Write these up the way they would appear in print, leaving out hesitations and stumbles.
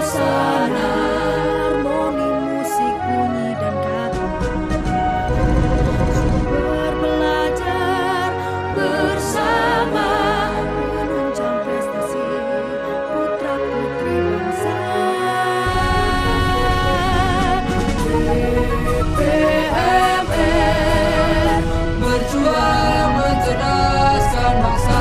suasana, harmoni musik bunyi dan kata. Berbelajar bersama, menunjang prestasi putra putri bangsa. DPMR berjuang mencerdaskan bangsa.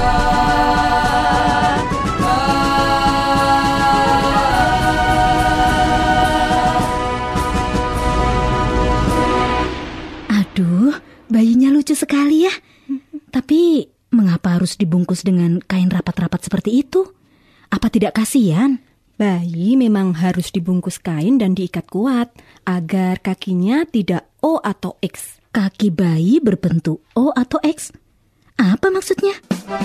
Aduh, bayinya lucu sekali ya. Tapi mengapa harus dibungkus dengan kain rapat-rapat seperti itu? Apa tidak kasihan? Bayi memang harus dibungkus kain dan diikat kuat agar kakinya tidak O atau X. Kaki bayi berbentuk O atau X? Apa maksudnya?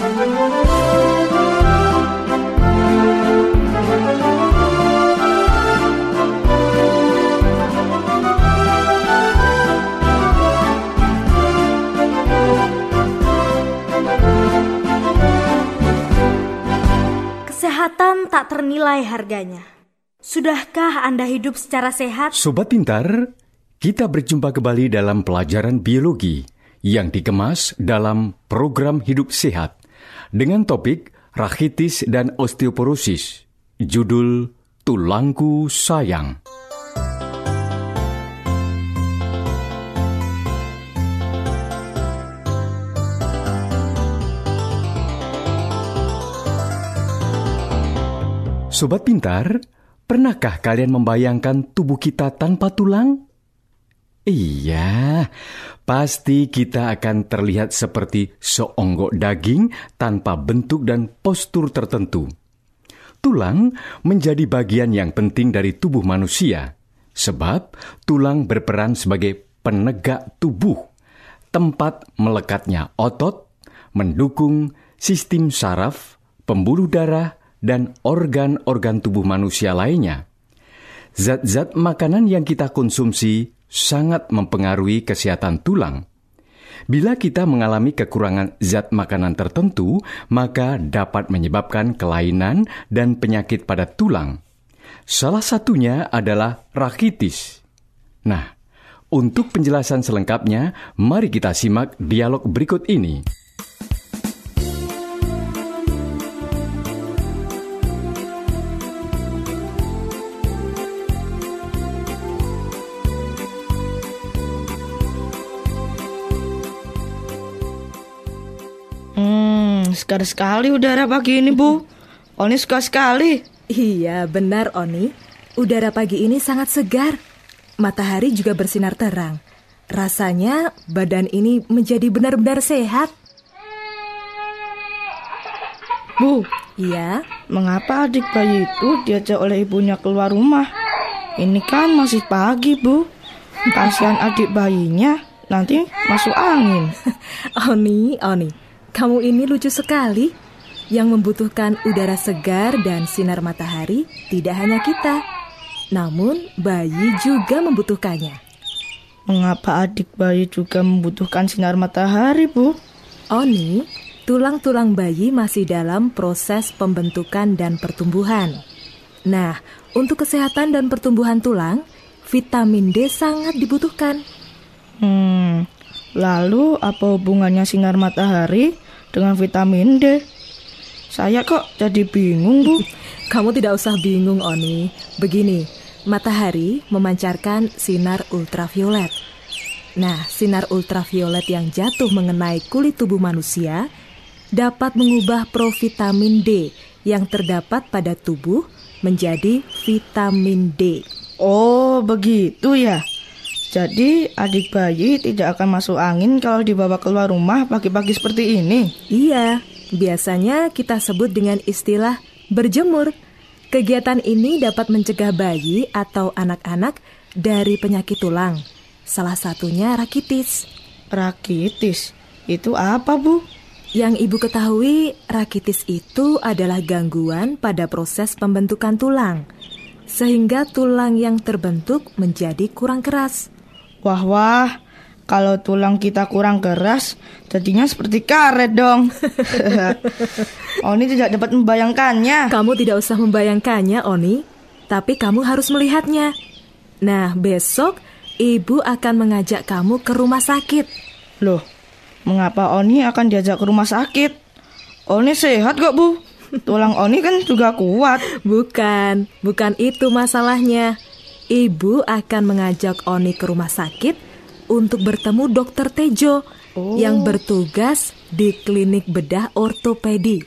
Kesehatan tak ternilai harganya. Sudahkah Anda hidup secara sehat? Sobat Pintar, kita berjumpa kembali dalam pelajaran biologi yang dikemas dalam program Hidup Sehat dengan topik rakitis dan osteoporosis. Judul Tulangku Sayang. Sobat Pintar, pernahkah kalian membayangkan tubuh kita tanpa tulang? Iya, pasti kita akan terlihat seperti seonggok daging tanpa bentuk dan postur tertentu. Tulang menjadi bagian yang penting dari tubuh manusia, sebab tulang berperan sebagai penegak tubuh, tempat melekatnya otot, mendukung sistem saraf, pembuluh darah, dan organ-organ tubuh manusia lainnya. Zat-zat makanan yang kita konsumsi sangat mempengaruhi kesehatan tulang. Bila kita mengalami kekurangan zat makanan tertentu, maka dapat menyebabkan kelainan dan penyakit pada tulang. Salah satunya adalah rakitis. Nah, untuk penjelasan selengkapnya, mari kita simak dialog berikut ini. Segar sekali udara pagi ini, Bu. Oni suka sekali. Iya, benar Oni. Udara pagi ini sangat segar. Matahari juga bersinar terang. Rasanya badan ini menjadi benar-benar sehat. Bu, Iya, mengapa adik bayi itu diajak oleh ibunya keluar rumah? Ini kan masih pagi, Bu. Kasihan adik bayinya, nanti masuk angin. Oni, kamu ini lucu sekali. Yang membutuhkan udara segar dan sinar matahari tidak hanya kita, namun bayi juga membutuhkannya. Mengapa adik bayi juga membutuhkan sinar matahari, Bu? Oni, tulang-tulang bayi masih dalam proses pembentukan dan pertumbuhan. Nah, untuk kesehatan dan pertumbuhan tulang, vitamin D sangat dibutuhkan. Lalu apa hubungannya sinar matahari dengan vitamin D? Saya kok jadi bingung, Bu. Kamu tidak usah bingung, Oni. Begini, matahari memancarkan sinar ultraviolet. Nah, sinar ultraviolet yang jatuh mengenai kulit tubuh manusia dapat mengubah provitamin D yang terdapat pada tubuh menjadi vitamin D. Oh, begitu ya. Jadi adik bayi tidak akan masuk angin kalau dibawa keluar rumah pagi-pagi seperti ini? Iya, biasanya kita sebut dengan istilah berjemur. Kegiatan ini dapat mencegah bayi atau anak-anak dari penyakit tulang. Salah satunya rakitis. Rakitis? Itu apa, Bu? Yang Ibu ketahui, rakitis itu adalah gangguan pada proses pembentukan tulang, sehingga tulang yang terbentuk menjadi kurang keras. Wah, kalau tulang kita kurang keras, jadinya seperti karet dong. Oni tidak dapat membayangkannya. Kamu tidak usah membayangkannya, Oni. tapi kamu harus melihatnya. Nah, besok ibu akan mengajak kamu ke rumah sakit. Loh, mengapa Oni akan diajak ke rumah sakit? Oni sehat kok, Bu. Tulang Oni kan juga kuat. Bukan itu masalahnya. Ibu akan mengajak Oni ke rumah sakit untuk bertemu Dokter Tejo yang bertugas di klinik bedah ortopedi.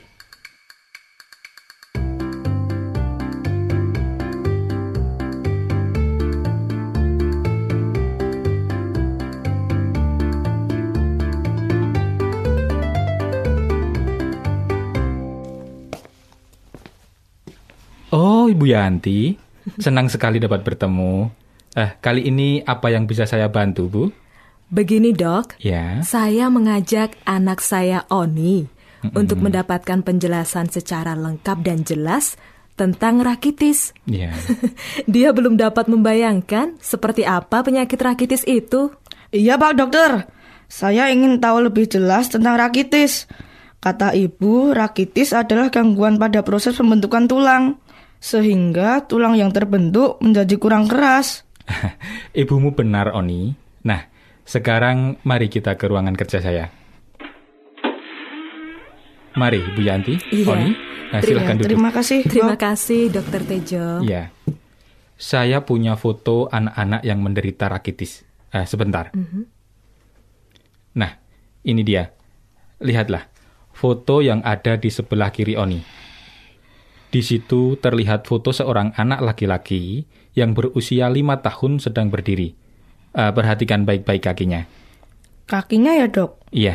Oh, Ibu Yanti, senang sekali dapat bertemu. Kali ini apa yang bisa saya bantu, Bu? Begini, Dok. Ya. Saya mengajak anak saya Oni untuk mendapatkan penjelasan secara lengkap dan jelas tentang rakitis. Ya. Dia belum dapat membayangkan seperti apa penyakit rakitis itu. Iya, Pak Dokter. Saya ingin tahu lebih jelas tentang rakitis. Kata Ibu, rakitis adalah gangguan pada proses pembentukan tulang, sehingga tulang yang terbentuk menjadi kurang keras. Ibumu benar, Oni. Nah, sekarang mari kita ke ruangan kerja saya. Mari, Bu Yanti, Oni. Nah, silakan duduk. Terima kasih. Terima kasih, Dokter Tejo. Ya. Saya punya foto anak-anak yang menderita rakitis. Sebentar. Nah, ini dia. Lihatlah, foto yang ada di sebelah kiri Oni. Di situ terlihat foto seorang anak laki-laki yang berusia 5 tahun sedang berdiri. Perhatikan baik-baik kakinya. Kakinya ya, Dok? Iya.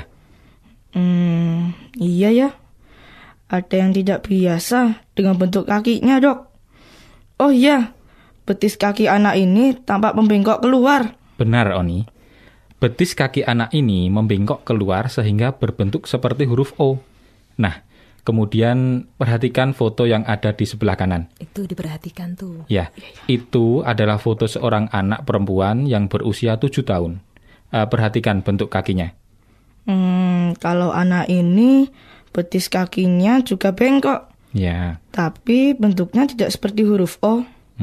Iya ya. Ada yang tidak biasa dengan bentuk kakinya, Dok. Oh iya, betis kaki anak ini tampak membengkok keluar. Benar, Oni. Betis kaki anak ini membengkok keluar sehingga berbentuk seperti huruf O. Nah, kemudian perhatikan foto yang ada di sebelah kanan. Itu diperhatikan tuh. Ya, itu adalah foto seorang anak perempuan yang berusia 7 tahun. Perhatikan bentuk kakinya. Kalau anak ini betis kakinya juga bengkok. Ya. Tapi bentuknya tidak seperti huruf O.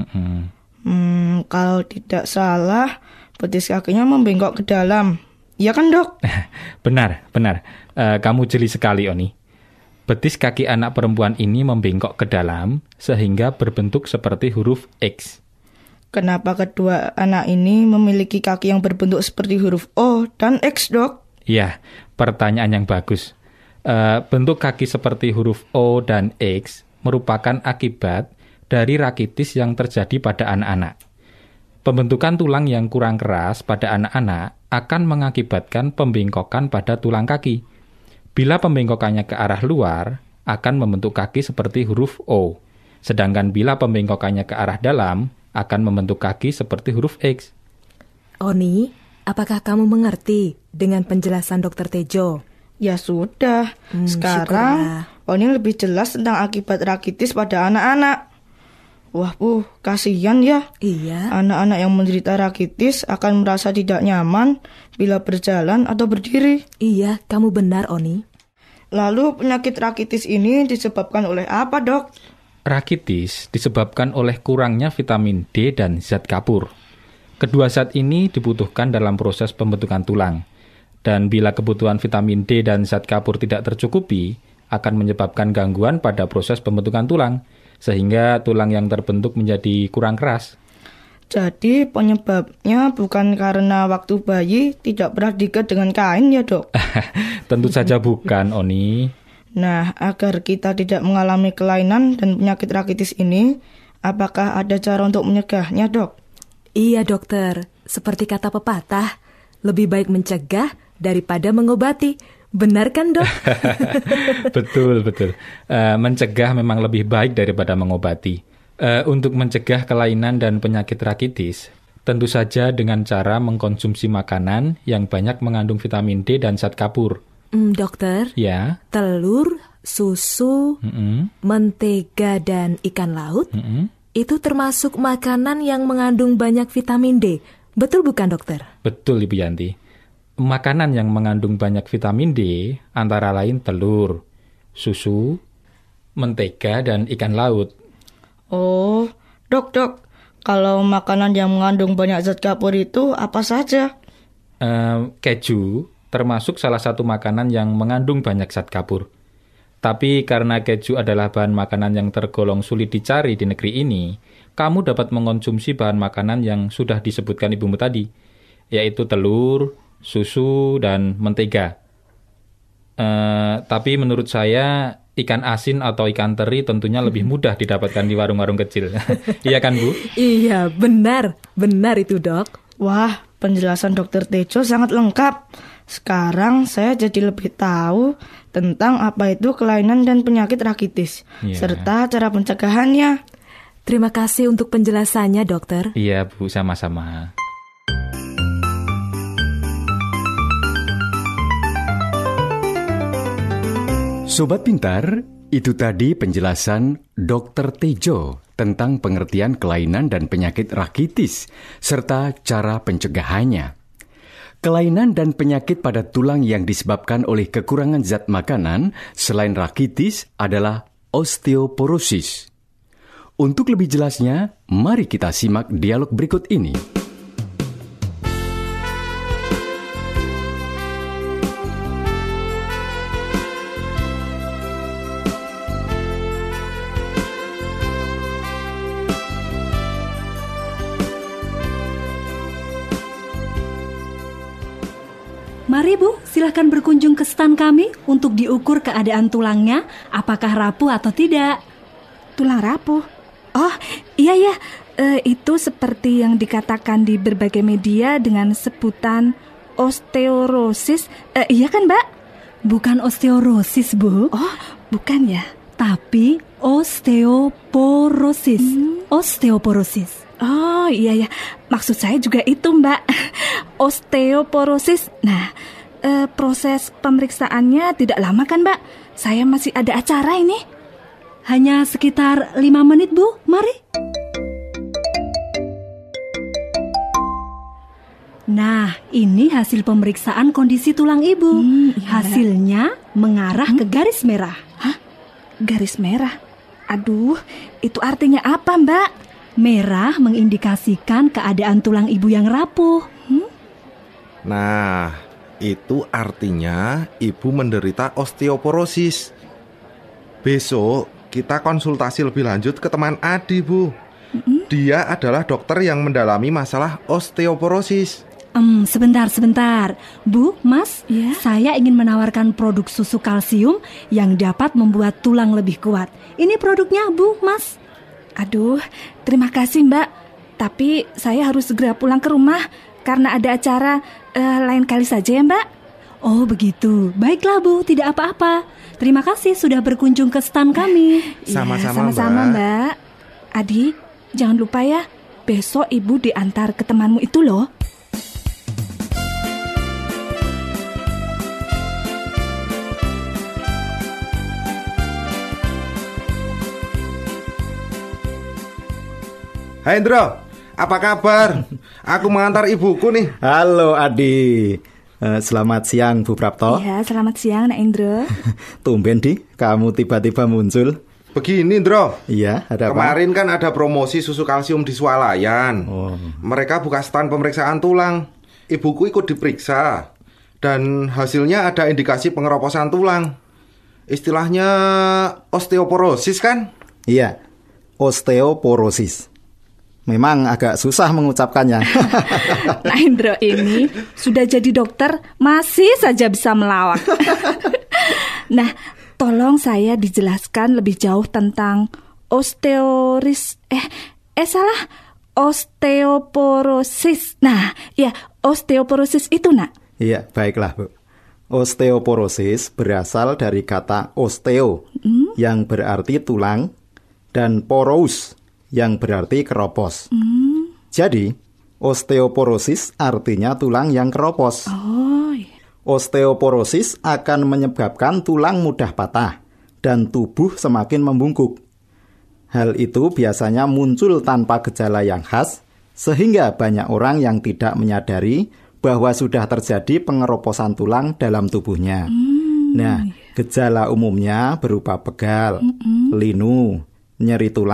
Kalau tidak salah, betis kakinya membengkok ke dalam. Iya kan, Dok? Benar. Kamu jeli sekali, Oni. Betis kaki anak perempuan ini membengkok ke dalam sehingga berbentuk seperti huruf X. Kenapa kedua anak ini memiliki kaki yang berbentuk seperti huruf O dan X, Dok? Ya, pertanyaan yang bagus. Bentuk kaki seperti huruf O dan X merupakan akibat dari rakitis yang terjadi pada anak-anak. Pembentukan tulang yang kurang keras pada anak-anak akan mengakibatkan pembengkokan pada tulang kaki. Bila pembengkokannya ke arah luar, akan membentuk kaki seperti huruf O. Sedangkan bila pembengkokannya ke arah dalam, akan membentuk kaki seperti huruf X. Oni, apakah kamu mengerti dengan penjelasan Dokter Tejo? Ya sudah, sekarang Oni lebih jelas tentang akibat rakitis pada anak-anak. Wah, Bu, kasihan ya. Iya. Anak-anak yang menderita rakitis akan merasa tidak nyaman bila berjalan atau berdiri. Iya, kamu benar, Oni. Lalu penyakit rakitis ini disebabkan oleh apa, Dok? Rakitis disebabkan oleh kurangnya vitamin D dan zat kapur. Kedua zat ini dibutuhkan dalam proses pembentukan tulang. Dan bila kebutuhan vitamin D dan zat kapur tidak tercukupi, akan menyebabkan gangguan pada proses pembentukan tulang, sehingga tulang yang terbentuk menjadi kurang keras. Jadi penyebabnya bukan karena waktu bayi tidak pernah diikat dengan kain ya, Dok? Tentu saja bukan, Oni. Nah, agar kita tidak mengalami kelainan dan penyakit rakitis ini, apakah ada cara untuk menyegahnya, Dok? Iya, Dokter. Seperti kata pepatah, lebih baik mencegah daripada mengobati. Benar kan, Dok? Betul. Mencegah memang lebih baik daripada mengobati. Untuk mencegah kelainan dan penyakit rakitis, tentu saja dengan cara mengkonsumsi makanan yang banyak mengandung vitamin D dan zat kapur. Dokter, Ya. telur, susu, mentega, dan ikan laut, itu termasuk makanan yang mengandung banyak vitamin D. Betul bukan, Dokter? Betul, Ibu Yanti. Makanan yang mengandung banyak vitamin D antara lain telur, susu, mentega, dan ikan laut. Oh, Dok, kalau makanan yang mengandung banyak zat kapur itu apa saja? Keju termasuk salah satu makanan yang mengandung banyak zat kapur. Tapi karena keju adalah bahan makanan yang tergolong sulit dicari di negeri ini, kamu dapat mengonsumsi bahan makanan yang sudah disebutkan ibumu tadi, yaitu telur, susu, dan mentega. Tapi menurut saya, ikan asin atau ikan teri tentunya lebih mudah didapatkan di warung-warung kecil. Iya kan, Bu? Iya, benar itu, Dok. Wah, penjelasan Dokter Tejo sangat lengkap. Sekarang saya jadi lebih tahu tentang apa itu kelainan dan penyakit rakitis, serta cara pencegahannya. Terima kasih untuk penjelasannya, Dokter. Iya, Bu, sama-sama. Sobat Pintar, itu tadi penjelasan Dr. Tejo tentang pengertian kelainan dan penyakit rakitis, serta cara pencegahannya. Kelainan dan penyakit pada tulang yang disebabkan oleh kekurangan zat makanan selain rakitis adalah osteoporosis. Untuk lebih jelasnya, mari kita simak dialog berikut ini. Mari Bu, silahkan berkunjung ke stan kami untuk diukur keadaan tulangnya, apakah rapuh atau tidak. Tulang rapuh? Oh, iya. Itu seperti yang dikatakan di berbagai media dengan sebutan osteoporosis. Iya kan, Mbak? Bukan osteoporosis, Bu. Oh, bukan ya? Tapi osteoporosis. Osteoporosis. Oh, iya. Maksud saya juga itu, Mbak. Osteoporosis. Nah, proses pemeriksaannya tidak lama kan, Mbak? Saya masih ada acara ini. Hanya sekitar 5 menit, Bu. Mari. Nah, ini hasil pemeriksaan kondisi tulang Ibu. Hasilnya mengarah ke garis merah. Hah? Garis merah? Aduh, itu artinya apa, Mbak? Merah mengindikasikan keadaan tulang Ibu yang rapuh. Nah, itu artinya Ibu menderita osteoporosis. Besok kita konsultasi lebih lanjut ke teman Adi, Bu. Dia adalah dokter yang mendalami masalah osteoporosis. Sebentar. Bu, Mas, saya ingin menawarkan produk susu kalsium yang dapat membuat tulang lebih kuat. Ini produknya, Bu, Mas. Aduh, terima kasih, Mbak. Tapi saya harus segera pulang ke rumah karena ada acara. Lain kali saja ya, Mbak. Oh, begitu. Baiklah, Bu, tidak apa-apa. Terima kasih sudah berkunjung ke stan kami. Sama-sama, Mbak. Adi, jangan lupa ya, besok Ibu diantar ke temanmu itu loh. Hai Indro, apa kabar? Aku mengantar ibuku nih. Halo Adi, selamat siang Bu Prapto. Iya, selamat siang Nak Indro. Tumben Di, kamu tiba-tiba muncul. Begini Indro. Iya, ada apa? Kemarin kan ada promosi susu kalsium di Swalayan. Mereka buka stand pemeriksaan tulang. Ibuku ikut diperiksa. Dan hasilnya ada indikasi pengeroposan tulang. Istilahnya osteoporosis kan? Iya, osteoporosis. Memang agak susah mengucapkannya. Nah Indro ini sudah jadi dokter masih saja bisa melawak. Nah, tolong saya dijelaskan lebih jauh tentang osteoporosis. Nah, ya osteoporosis itu nak. Iya, baiklah Bu. Osteoporosis berasal dari kata osteo yang berarti tulang dan porous yang berarti keropos. Jadi, osteoporosis artinya tulang yang keropos. Osteoporosis akan menyebabkan tulang mudah patah dan tubuh semakin membungkuk. Hal itu biasanya muncul tanpa gejala yang khas, sehingga banyak orang yang tidak menyadari bahwa sudah terjadi pengeroposan tulang dalam tubuhnya. Nah, gejala umumnya berupa pegal, linu, nyeri tulang,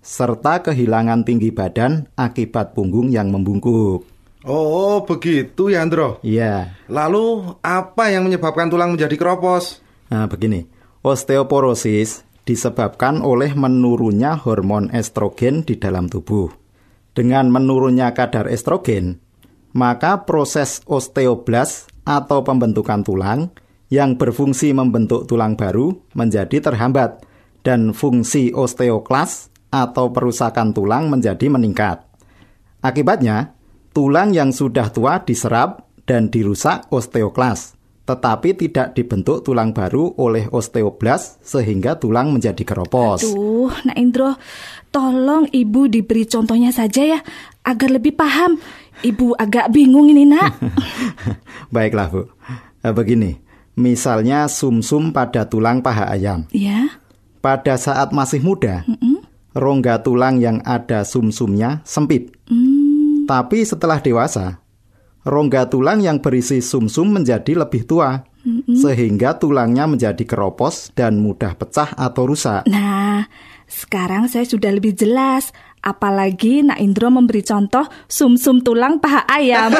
serta kehilangan tinggi badan akibat punggung yang membungkuk. Oh, begitu ya, Andro? Iya. Lalu, apa yang menyebabkan tulang menjadi keropos? Nah, begini. Osteoporosis disebabkan oleh menurunnya hormon estrogen di dalam tubuh. Dengan menurunnya kadar estrogen, maka proses osteoblas atau pembentukan tulang yang berfungsi membentuk tulang baru menjadi terhambat dan fungsi osteoklas atau perusakan tulang menjadi meningkat. Akibatnya, tulang yang sudah tua diserap dan dirusak osteoklas, tetapi tidak dibentuk tulang baru oleh osteoblas sehingga tulang menjadi keropos. Aduh, Nak Indro, tolong Ibu diberi contohnya saja ya, agar lebih paham. Ibu agak bingung ini, Nak. Baiklah, Bu. Begini, misalnya sumsum pada tulang paha ayam. Ya. Pada saat masih muda, rongga tulang yang ada sumsumnya sempit. Tapi setelah dewasa, rongga tulang yang berisi sumsum menjadi lebih tua, sehingga tulangnya menjadi keropos dan mudah pecah atau rusak. Nah, sekarang saya sudah lebih jelas. Apalagi Nak Indro memberi contoh sumsum tulang paha ayam.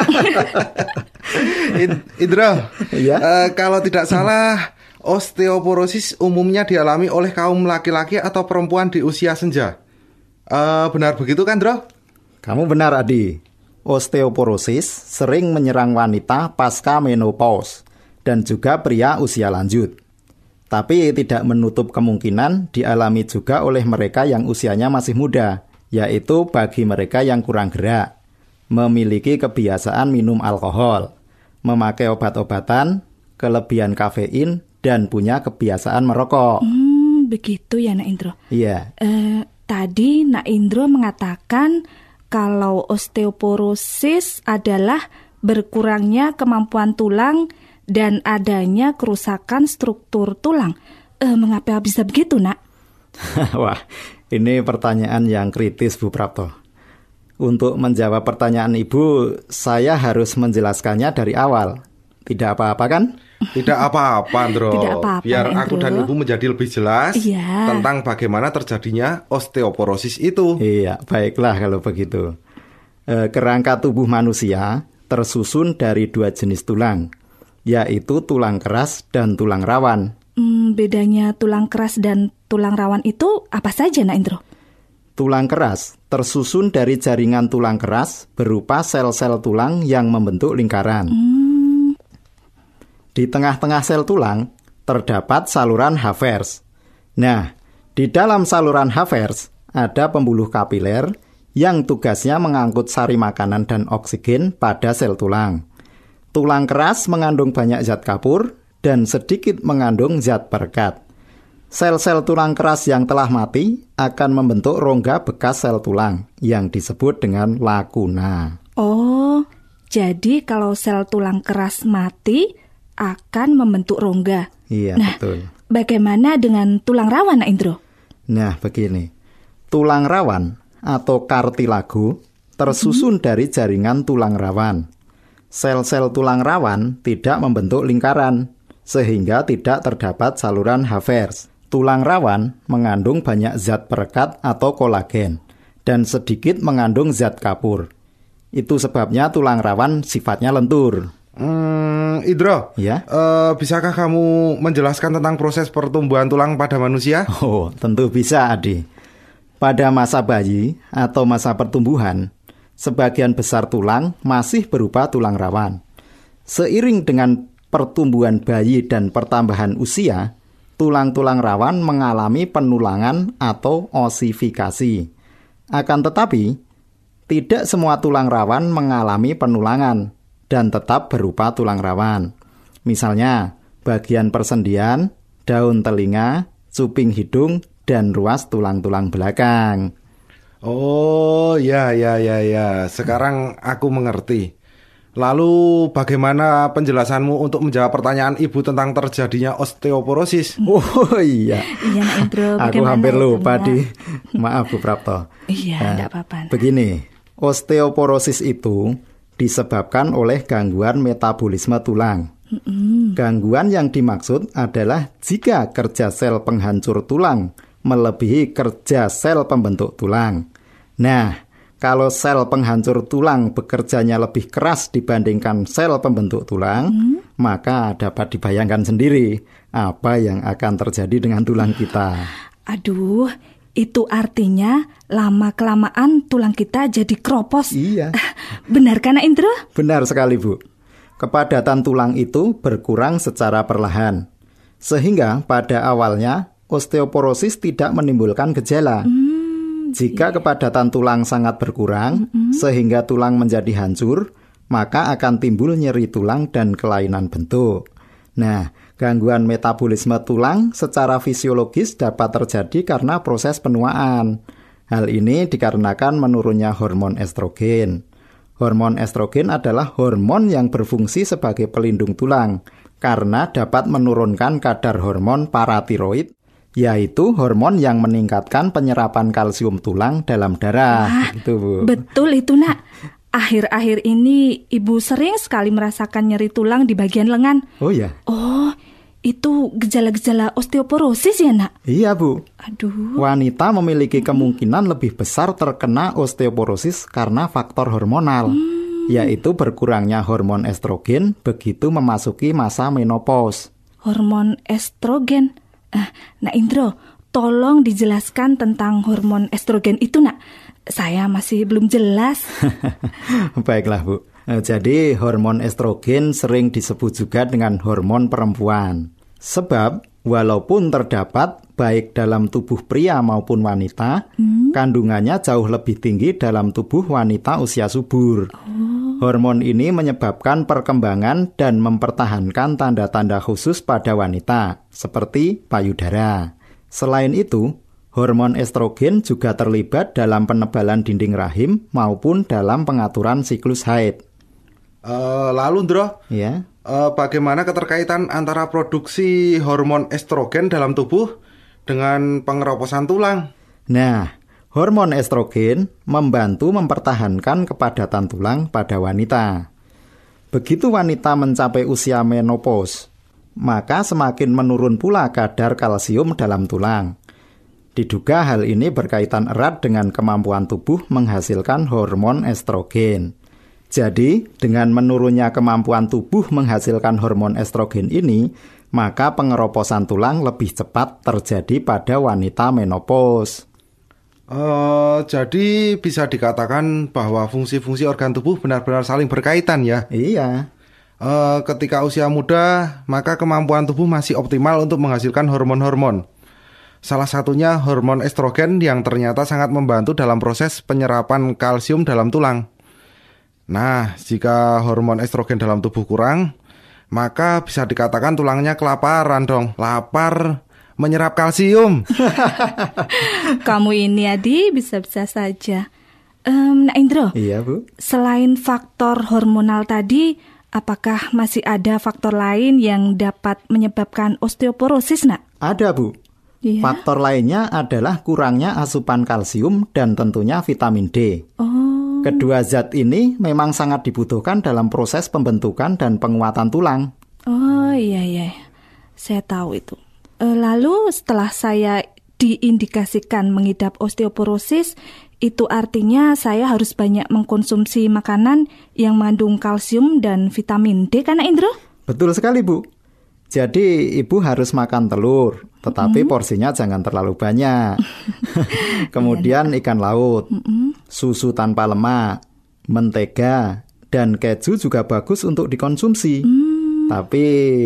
Indro, Ya? kalau tidak salah, osteoporosis umumnya dialami oleh kaum laki-laki atau perempuan di usia senja. Benar begitu kan, Dro? Kamu benar, Adi. Osteoporosis sering menyerang wanita pasca menopause dan juga pria usia lanjut. Tapi tidak menutup kemungkinan dialami juga oleh mereka yang usianya masih muda, yaitu bagi mereka yang kurang gerak, memiliki kebiasaan minum alkohol, memakai obat-obatan, kelebihan kafein, dan punya kebiasaan merokok. Begitu ya, Nak Indro. Iya. Tadi Nak Indro mengatakan kalau osteoporosis adalah berkurangnya kemampuan tulang dan adanya kerusakan struktur tulang. Mengapa bisa begitu, Nak? Wah, ini pertanyaan yang kritis, Bu Prapto. Untuk menjawab pertanyaan Ibu, saya harus menjelaskannya dari awal. Tidak apa-apa kan? Tidak apa-apa, Andro. Tidak apa-apa, Biar Indro. aku dan Ibu menjadi lebih jelas tentang bagaimana terjadinya osteoporosis itu. Iya, baiklah kalau begitu. Kerangka tubuh manusia tersusun dari 2 jenis tulang, yaitu tulang keras dan tulang rawan. Bedanya tulang keras dan tulang rawan itu apa saja, Nak Indro? Tulang keras tersusun dari jaringan tulang keras berupa sel-sel tulang yang membentuk lingkaran. Di tengah-tengah sel tulang terdapat saluran Havers. Nah, di dalam saluran Havers ada pembuluh kapiler yang tugasnya mengangkut sari makanan dan oksigen pada sel tulang. Tulang keras mengandung banyak zat kapur dan sedikit mengandung zat perekat. Sel-sel tulang keras yang telah mati akan membentuk rongga bekas sel tulang yang disebut dengan lakuna. Oh, jadi kalau sel tulang keras mati akan membentuk rongga. Iya, Nah, betul. bagaimana dengan tulang rawan, Nak Indro? Nah, begini. Tulang rawan atau kartilago tersusun dari jaringan tulang rawan. Sel-sel tulang rawan tidak membentuk lingkaran, sehingga tidak terdapat saluran Havers. Tulang rawan mengandung banyak zat perekat atau kolagen, dan sedikit mengandung zat kapur. Itu sebabnya tulang rawan sifatnya lentur. Indro, Ya? Bisakah kamu menjelaskan tentang proses pertumbuhan tulang pada manusia? Oh, tentu bisa, Adi. Pada masa bayi atau masa pertumbuhan, sebagian besar tulang masih berupa tulang rawan. Seiring dengan pertumbuhan bayi dan pertambahan usia, tulang-tulang rawan mengalami penulangan atau osifikasi. Akan tetapi, tidak semua tulang rawan mengalami penulangan dan tetap berupa tulang rawan. Misalnya, bagian persendian, daun telinga, cuping hidung, dan ruas tulang-tulang belakang. Oh, ya. Sekarang aku mengerti. Lalu bagaimana penjelasanmu untuk menjawab pertanyaan Ibu tentang terjadinya osteoporosis? Oh iya. Iya, Nak Indro. Aku bagaimana hampir itu, lupa, Nak? Di. Maaf, Bu Prapto. Iya, tidak apa-apa, Nak. Begini, osteoporosis itu disebabkan oleh gangguan metabolisme tulang. Gangguan yang dimaksud adalah jika kerja sel penghancur tulang melebihi kerja sel pembentuk tulang. Nah, kalau sel penghancur tulang bekerjanya lebih keras dibandingkan sel pembentuk tulang, maka dapat dibayangkan sendiri apa yang akan terjadi dengan tulang kita. Aduh, itu artinya lama-kelamaan tulang kita jadi kropos. Iya. Benar kan, Nak Indro? Benar sekali, Bu. Kepadatan tulang itu berkurang secara perlahan. Sehingga pada awalnya osteoporosis tidak menimbulkan gejala. Jika kepadatan tulang sangat berkurang, sehingga tulang menjadi hancur, maka akan timbul nyeri tulang dan kelainan bentuk. Nah, gangguan metabolisme tulang secara fisiologis dapat terjadi karena proses penuaan. Hal ini dikarenakan menurunnya hormon estrogen. Hormon estrogen adalah hormon yang berfungsi sebagai pelindung tulang karena dapat menurunkan kadar hormon paratiroid, yaitu hormon yang meningkatkan penyerapan kalsium tulang dalam darah. Gitu, Bu. Betul itu, Nak. Akhir-akhir ini ibu sering sekali merasakan nyeri tulang di bagian lengan. Oh ya? Oh, itu gejala-gejala osteoporosis ya, Nak? Iya, Bu. Aduh. Wanita memiliki kemungkinan lebih besar terkena osteoporosis karena faktor hormonal, yaitu berkurangnya hormon estrogen begitu memasuki masa menopause. Hormon estrogen. Nak Indro, tolong dijelaskan tentang hormon estrogen itu, Nak. Saya masih belum jelas. Baiklah, Bu. Jadi hormon estrogen sering disebut juga dengan hormon perempuan. Sebab walaupun terdapat baik dalam tubuh pria maupun wanita, kandungannya jauh lebih tinggi dalam tubuh wanita usia subur. Hormon ini menyebabkan perkembangan dan mempertahankan tanda-tanda khusus pada wanita, seperti payudara. Selain itu, hormon estrogen juga terlibat dalam penebalan dinding rahim maupun dalam pengaturan siklus haid. Lalu, Ndro, Ya. Bagaimana keterkaitan antara produksi hormon estrogen dalam tubuh dengan pengeroposan tulang? Nah, hormon estrogen membantu mempertahankan kepadatan tulang pada wanita. Begitu wanita mencapai usia menopause, maka semakin menurun pula kadar kalsium dalam tulang. Diduga hal ini berkaitan erat dengan kemampuan tubuh menghasilkan hormon estrogen. Jadi, dengan menurunnya kemampuan tubuh menghasilkan hormon estrogen ini, maka pengeroposan tulang lebih cepat terjadi pada wanita menopause. Jadi bisa dikatakan bahwa fungsi-fungsi organ tubuh benar-benar saling berkaitan ya? Iya. Ketika usia muda, maka kemampuan tubuh masih optimal untuk menghasilkan hormon-hormon. Salah satunya hormon estrogen yang ternyata sangat membantu dalam proses penyerapan kalsium dalam tulang. Nah, jika hormon estrogen dalam tubuh kurang, maka bisa dikatakan tulangnya kelaparan dong. Lapar, menyerap kalsium. Kamu ini, Adi, bisa-bisa saja. Nak Indro, Iya, Bu. selain faktor hormonal tadi, apakah masih ada faktor lain yang dapat menyebabkan osteoporosis, Nak? Ada, Bu. Iya. Faktor lainnya adalah kurangnya asupan kalsium dan tentunya vitamin D. Kedua zat ini memang sangat dibutuhkan dalam proses pembentukan dan penguatan tulang. Oh iya, saya tahu itu. Lalu setelah saya diindikasikan mengidap osteoporosis, itu artinya saya harus banyak mengkonsumsi makanan yang mengandung kalsium dan vitamin D, kan, Indro? Betul sekali, Bu. Jadi ibu harus makan telur, tetapi porsinya jangan terlalu banyak. Kemudian ikan laut, susu tanpa lemak, mentega, dan keju juga bagus untuk dikonsumsi. Tapi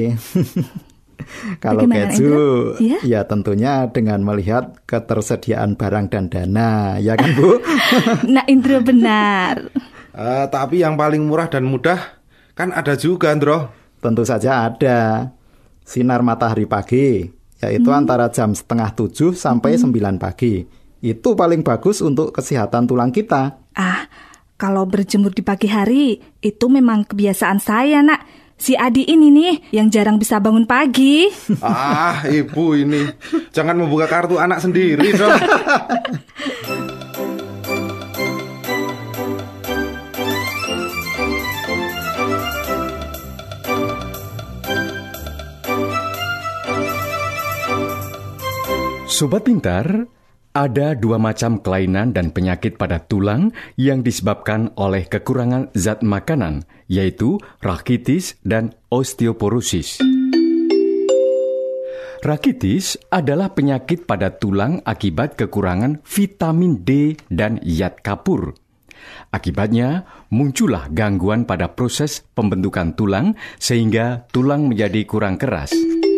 kalau Bagaimana, keju, Indra? ya tentunya dengan melihat ketersediaan barang dan dana, ya kan, Bu? Nah, Indro benar. Tapi yang paling murah dan mudah kan ada juga, Ndro. Tentu saja ada. Sinar matahari pagi, yaitu antara jam 6:30 sampai 9 pagi. Itu paling bagus untuk kesehatan tulang kita. Kalau berjemur di pagi hari, itu memang kebiasaan saya, Nak. Si Adi ini nih, yang jarang bisa bangun pagi. Ibu ini. Jangan membuka kartu anak sendiri dong. Sobat Pintar, ada dua macam kelainan dan penyakit pada tulang yang disebabkan oleh kekurangan zat makanan, yaitu rakitis dan osteoporosis. Rakitis adalah penyakit pada tulang akibat kekurangan vitamin D dan zat kapur. Akibatnya, muncullah gangguan pada proses pembentukan tulang sehingga tulang menjadi kurang keras.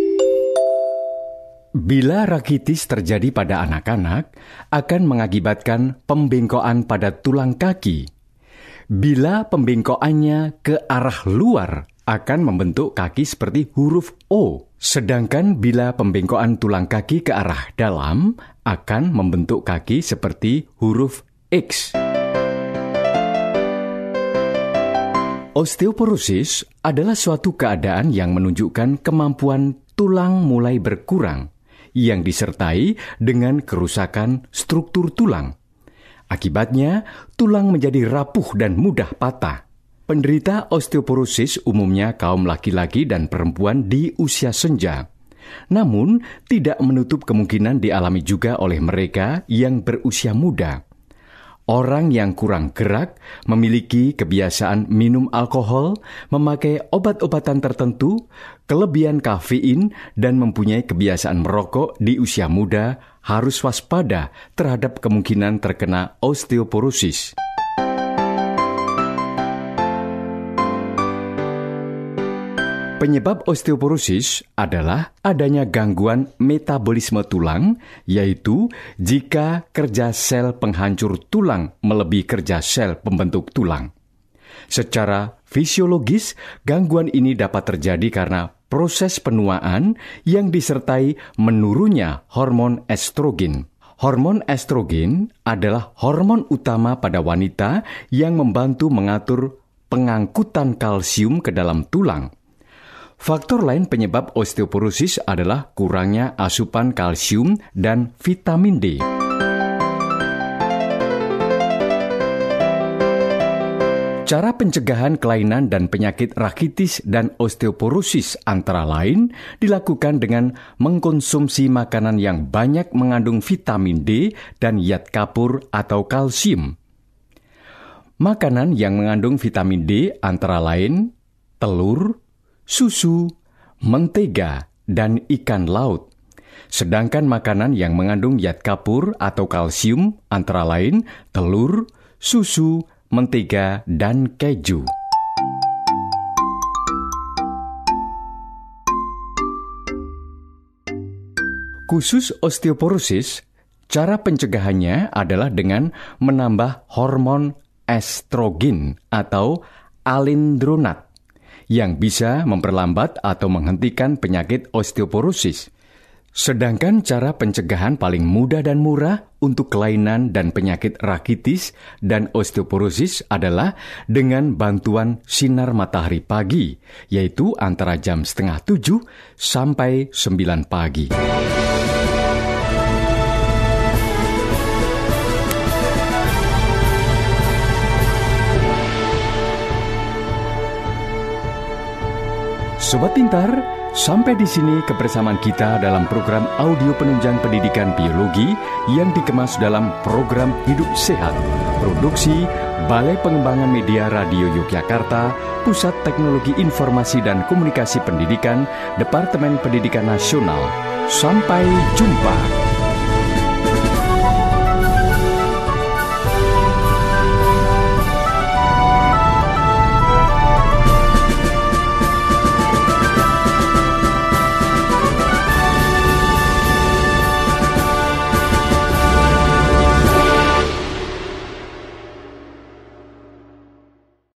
Bila rakitis terjadi pada anak-anak, akan mengakibatkan pembengkokan pada tulang kaki. Bila pembengkokannya ke arah luar, akan membentuk kaki seperti huruf O. Sedangkan bila pembengkokan tulang kaki ke arah dalam, akan membentuk kaki seperti huruf X. Osteoporosis adalah suatu keadaan yang menunjukkan kemampuan tulang mulai berkurang, yang disertai dengan kerusakan struktur tulang. Akibatnya, tulang menjadi rapuh dan mudah patah. Penderita osteoporosis umumnya kaum laki-laki dan perempuan di usia senja. Namun, tidak menutup kemungkinan dialami juga oleh mereka yang berusia muda. Orang yang kurang gerak, memiliki kebiasaan minum alkohol, memakai obat-obatan tertentu, kelebihan kafein, dan mempunyai kebiasaan merokok di usia muda harus waspada terhadap kemungkinan terkena osteoporosis. Penyebab osteoporosis adalah adanya gangguan metabolisme tulang, yaitu jika kerja sel penghancur tulang melebihi kerja sel pembentuk tulang. Secara fisiologis, gangguan ini dapat terjadi karena proses penuaan yang disertai menurunnya hormon estrogen. Hormon estrogen adalah hormon utama pada wanita yang membantu mengatur pengangkutan kalsium ke dalam tulang. Faktor lain penyebab osteoporosis adalah kurangnya asupan kalsium dan vitamin D. Cara pencegahan kelainan dan penyakit rakitis dan osteoporosis antara lain dilakukan dengan mengkonsumsi makanan yang banyak mengandung vitamin D dan zat kapur atau kalsium. Makanan yang mengandung vitamin D antara lain telur, susu, mentega, dan ikan laut. Sedangkan makanan yang mengandung zat kapur atau kalsium antara lain telur, susu, mentega, dan keju. Khusus osteoporosis, cara pencegahannya adalah dengan menambah hormon estrogen atau alendronat yang bisa memperlambat atau menghentikan penyakit osteoporosis. Sedangkan cara pencegahan paling mudah dan murah untuk kelainan dan penyakit rakitis dan osteoporosis adalah dengan bantuan sinar matahari pagi, yaitu antara jam 6:30 sampai 9 pagi. Sobat Pintar, sampai di sini kebersamaan kita dalam program audio penunjang pendidikan biologi yang dikemas dalam program Hidup Sehat. Produksi Balai Pengembangan Media Radio Yogyakarta, Pusat Teknologi Informasi dan Komunikasi Pendidikan, Departemen Pendidikan Nasional. Sampai jumpa.